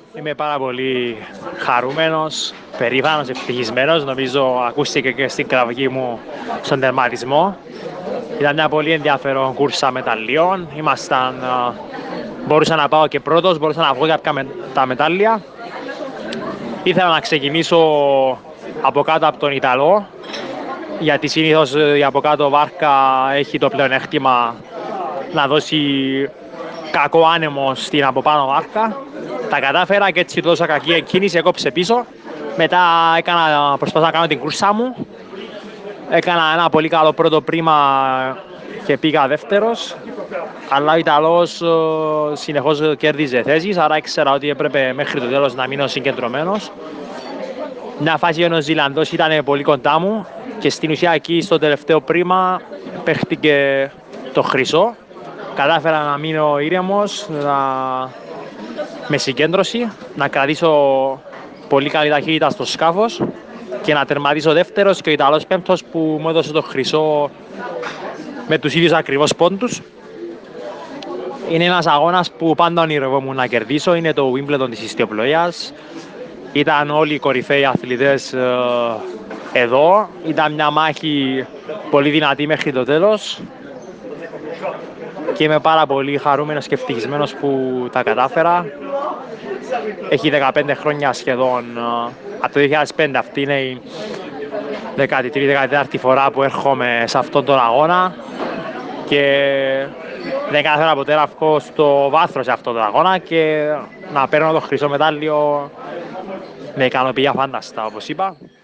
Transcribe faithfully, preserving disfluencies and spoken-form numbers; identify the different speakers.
Speaker 1: Είμαι πάρα πολύ χαρούμενος, περήφανος, ευτυχισμένος. Νομίζω ακούστηκε και στην κραυγή μου στον τερματισμό. Ήταν μια πολύ ενδιαφέρον κούρσα μεταλλίων. Ήμασταν, α, μπορούσα να πάω και πρώτος, μπορούσα να βγω για κάποια με, τα μετάλλια. Ήθελα να ξεκινήσω από κάτω από τον Ιταλό, γιατί συνήθως η από κάτω βάρκα έχει το πλεονέκτημα να δώσει κακό άνεμο στην από πάνω βάρκα. Τα κατάφερα και έτσι δώσα κακή εκκίνηση, έκοψε πίσω. Μετά έκανα, προσπάθησα να κάνω την κούρσά μου. Έκανα ένα πολύ καλό πρώτο πρίμα και πήγα δεύτερος. Αλλά ο Ιταλός συνεχώς κέρδιζε θέσεις, άρα ήξερα ότι έπρεπε μέχρι το τέλος να μείνω συγκεντρωμένος. Μια φάση ο Νεοζηλανδός ήταν πολύ κοντά μου και στην ουσία εκεί στο τελευταίο πρίμα παίχτηκε το χρυσό. Κατάφερα να μείνω ήρεμος, να... με συγκέντρωση, να κρατήσω πολύ καλή ταχύτητα στο σκάφος και να τερματίσω δεύτερος και ο Ιταλός πέμπτος που μου έδωσε το χρυσό με τους ίδιους ακριβώς πόντους. Είναι ένας αγώνας που πάντα ονειρευόμουν να κερδίσω, είναι το Wimbledon της ιστιοπλοείας. Ήταν όλοι οι κορυφαίοι αθλητές ε, εδώ, ήταν μια μάχη πολύ δυνατή μέχρι το τέλος και είμαι πάρα πολύ χαρούμενος και ευτυχισμένος που τα κατάφερα. Έχει δεκαπέντε χρόνια σχεδόν, από το δύο χιλιάδες πέντε αυτή είναι η δέκατη τρίτη δέκατη τέταρτη φορά που έρχομαι σε αυτόν τον αγώνα και δεν κατάφερα ποτέ να βγω στο βάθρο σε αυτόν τον αγώνα και να παίρνω το χρυσό μετάλλιο με ικανοποιία φάνταστα, όπως είπα.